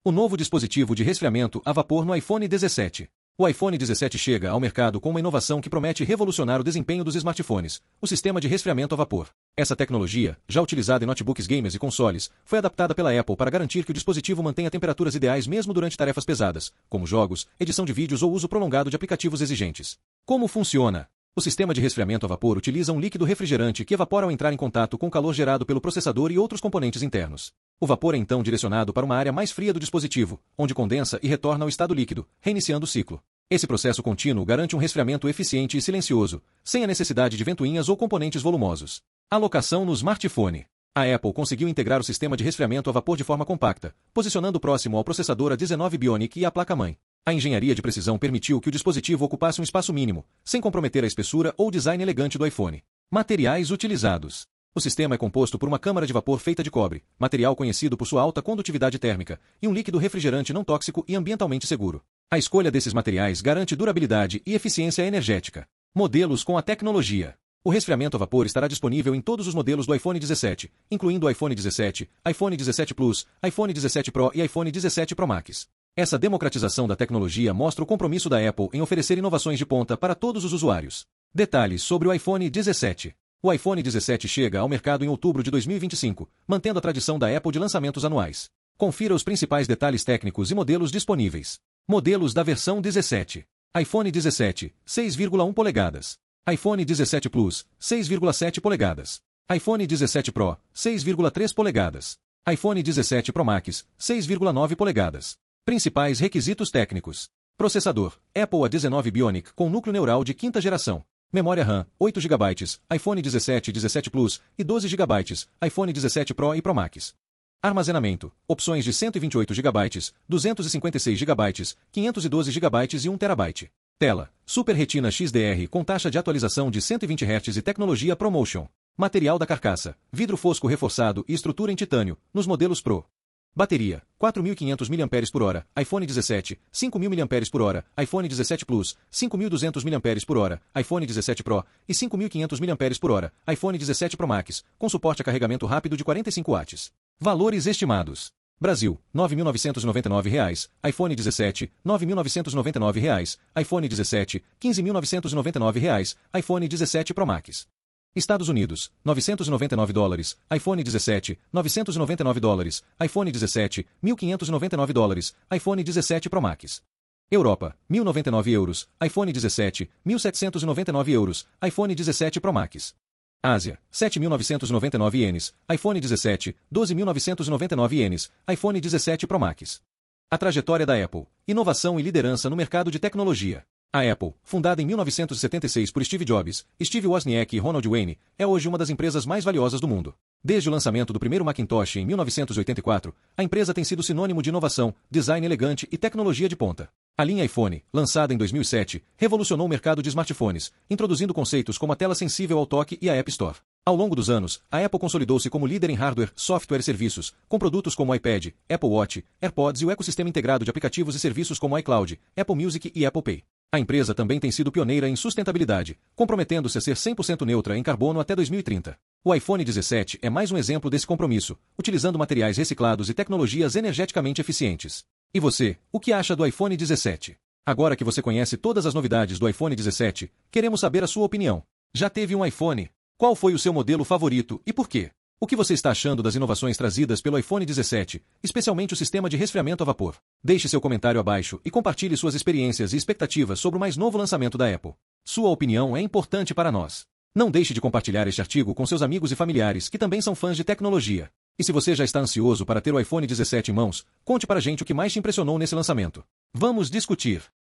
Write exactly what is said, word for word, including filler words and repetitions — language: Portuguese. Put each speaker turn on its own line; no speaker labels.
O novo dispositivo de resfriamento a vapor no iPhone dezessete. O iPhone dezessete chega ao mercado com uma inovação que promete revolucionar o desempenho dos smartphones, o sistema de resfriamento a vapor. Essa tecnologia, já utilizada em notebooks gamers e consoles, foi adaptada pela Apple para garantir que o dispositivo mantenha temperaturas ideais mesmo durante tarefas pesadas, como jogos, edição de vídeos ou uso prolongado de aplicativos exigentes. Como funciona? O sistema de resfriamento a vapor utiliza um líquido refrigerante que evapora ao entrar em contato com o calor gerado pelo processador e outros componentes internos. O vapor é então direcionado para uma área mais fria do dispositivo, onde condensa e retorna ao estado líquido, reiniciando o ciclo. Esse processo contínuo garante um resfriamento eficiente e silencioso, sem a necessidade de ventoinhas ou componentes volumosos. Alocação no smartphone. A Apple conseguiu integrar o sistema de resfriamento a vapor de forma compacta, posicionando próximo ao processador A dezenove Bionic e à placa-mãe. A engenharia de precisão permitiu que o dispositivo ocupasse um espaço mínimo, sem comprometer a espessura ou design elegante do iPhone. Materiais utilizados. O sistema é composto por uma câmara de vapor feita de cobre, material conhecido por sua alta condutividade térmica, e um líquido refrigerante não tóxico e ambientalmente seguro. A escolha desses materiais garante durabilidade e eficiência energética. Modelos com a tecnologia. O resfriamento a vapor estará disponível em todos os modelos do iPhone dezessete, incluindo o iPhone dezessete, iPhone dezessete Plus, iPhone dezessete Pro e iPhone dezessete Pro Max. Essa democratização da tecnologia mostra o compromisso da Apple em oferecer inovações de ponta para todos os usuários. Detalhes sobre o iPhone dezessete. O iPhone dezessete chega ao mercado em outubro de dois mil e vinte e cinco, mantendo a tradição da Apple de lançamentos anuais. Confira os principais detalhes técnicos e modelos disponíveis. Modelos da versão dezessete. iPhone dezessete, seis vírgula um polegadas. iPhone dezessete Plus, seis vírgula sete polegadas. iPhone dezessete Pro, seis vírgula três polegadas. iPhone dezessete Pro Max, seis vírgula nove polegadas. Principais requisitos técnicos. Processador, Apple A dezenove Bionic com núcleo neural de quinta geração. Memória RAM, oito gigabytes, iPhone dezessete e dezessete Plus e doze gigabytes, iPhone dezessete Pro e Pro Max. Armazenamento, opções de cento e vinte e oito gigabytes, duzentos e cinquenta e seis gigabytes, quinhentos e doze gigabytes e um terabyte. Tela, Super Retina X D R com taxa de atualização de cento e vinte hertz e tecnologia ProMotion. Material da carcaça, vidro fosco reforçado e estrutura em titânio, nos modelos Pro. Bateria, quatro mil e quinhentos miliampères por hora, iPhone dezessete, cinco mil miliampères por hora, iPhone dezessete Plus, cinco mil e duzentos miliampères por hora, iPhone dezessete Pro e cinco mil e quinhentos miliampères por hora, iPhone dezessete Pro Max, com suporte a carregamento rápido de quarenta e cinco watts. Valores estimados. Brasil, nove mil novecentos e noventa e nove reais, iPhone dezessete, nove mil novecentos e noventa e nove reais, iPhone dezessete, quinze mil novecentos e noventa e nove reais, iPhone dezessete Pro Max. Estados Unidos, novecentos e noventa e nove dólares, iPhone dezessete, novecentos e noventa e nove dólares, iPhone dezessete, mil quinhentos e noventa e nove dólares, iPhone dezessete Pro Max. Europa, mil e noventa e nove euros, iPhone dezessete, mil setecentos e noventa e nove euros, iPhone dezessete Pro Max. Ásia, sete mil novecentos e noventa e nove ienes, iPhone dezessete, doze mil novecentos e noventa e nove ienes, iPhone dezessete Pro Max. A trajetória da Apple, inovação e liderança no mercado de tecnologia. A Apple, fundada em mil novecentos e setenta e seis por Steve Jobs, Steve Wozniak e Ronald Wayne, é hoje uma das empresas mais valiosas do mundo. Desde o lançamento do primeiro Macintosh em mil novecentos e oitenta e quatro, a empresa tem sido sinônimo de inovação, design elegante e tecnologia de ponta. A linha iPhone, lançada em dois mil e sete, revolucionou o mercado de smartphones, introduzindo conceitos como a tela sensível ao toque e a App Store. Ao longo dos anos, a Apple consolidou-se como líder em hardware, software e serviços, com produtos como o iPad, Apple Watch, AirPods e o ecossistema integrado de aplicativos e serviços como iCloud, Apple Music e Apple Pay. A empresa também tem sido pioneira em sustentabilidade, comprometendo-se a ser cem por cento neutra em carbono até dois mil e trinta. O iPhone dezessete é mais um exemplo desse compromisso, utilizando materiais reciclados e tecnologias energeticamente eficientes. E você, o que acha do iPhone dezessete? Agora que você conhece todas as novidades do iPhone dezessete, queremos saber a sua opinião. Já teve um iPhone? Qual foi o seu modelo favorito e por quê? O que você está achando das inovações trazidas pelo iPhone dezessete, especialmente o sistema de resfriamento a vapor? Deixe seu comentário abaixo e compartilhe suas experiências e expectativas sobre o mais novo lançamento da Apple. Sua opinião é importante para nós. Não deixe de compartilhar este artigo com seus amigos e familiares que também são fãs de tecnologia. E se você já está ansioso para ter o iPhone dezessete em mãos, conte para a gente o que mais te impressionou nesse lançamento. Vamos discutir!